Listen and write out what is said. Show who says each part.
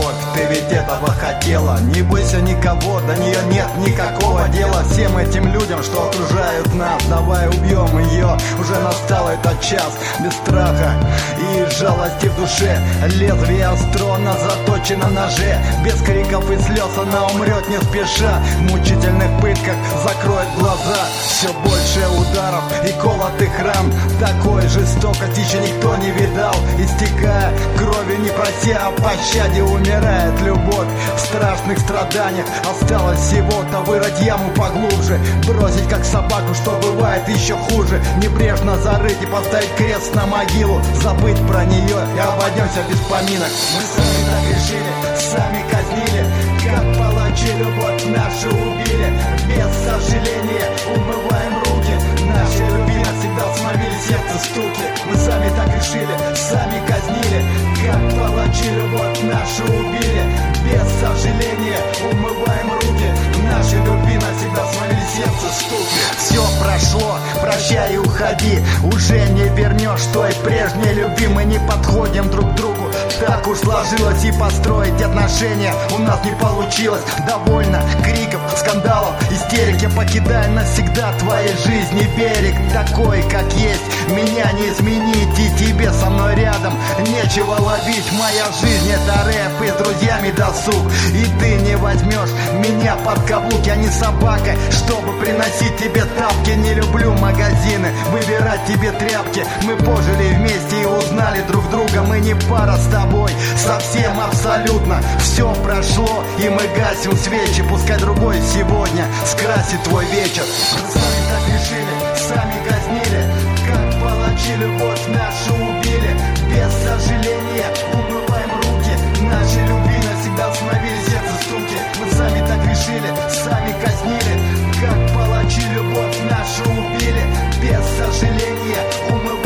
Speaker 1: любовь, ты ведь этого хотела. Не бойся никого, до нее нет никакого дела. Всем этим людям, что окружают нас, давай убьем ее. Уже настал этот час, без страха и жалости в душе. Лезвие остро, она заточена на ноже. Без криков и слез она умрет не спеша. В мучительных пытках закроет глаза. Все больше ударов и колотых ран. Такой жестокости еще никто не видал. Истекая кровью, не прося о пощаде, умирает любовь в страшных страданиях. Осталось всего-то вырыть яму поглубже, бросить как собаку, что бывает еще хуже. Небрежно зарыть и поставить крест на могилу. Забыть про нее и обойдемся без поминок. Мы сами так решили, сами казнили. Как палачи любовь нашу убили. Без сожаления умываем руки. Наши любви навсегда остановили сердце стуки. Мы сами так решили, сами казнили. Как палачи любовь нашу убили. Без сожаления умываем руки. Наши любви навсегда остановили сердце стуки. Все прошло, прощай и уходи. Уже не вернешь той прежней любви. Мы не подходим друг к другу. Так уж сложилось, и построить отношения у нас не получилось. Довольно криков, скандалов, истерики. Покидай навсегда твоей жизни берег. Такой, как есть, меня не изменить. И тебе со мной рядом нечего ловить. Моя жизнь — это рэп и с друзьями досуг. И ты не возьмешь меня под каблук. Я не собака, чтобы приносить тебе тапки. Не люблю магазины, выбирать тебе тряпки. Мы пожили вместе и узнали друг друга. Мы не пара с тобой, совсем абсолютно. Все прошло, и мы гасим свечи. Пускай другой сегодня скрасит твой вечер. Мы сами так решили, сами казнили. Как палачи любовь нашу убили. Без сожаления умываем руки. Наши любви навсегда остановили сердце стуки. Мы сами так решили, сами казнили. Как палачи любовь нашу убили. Без сожаления умываем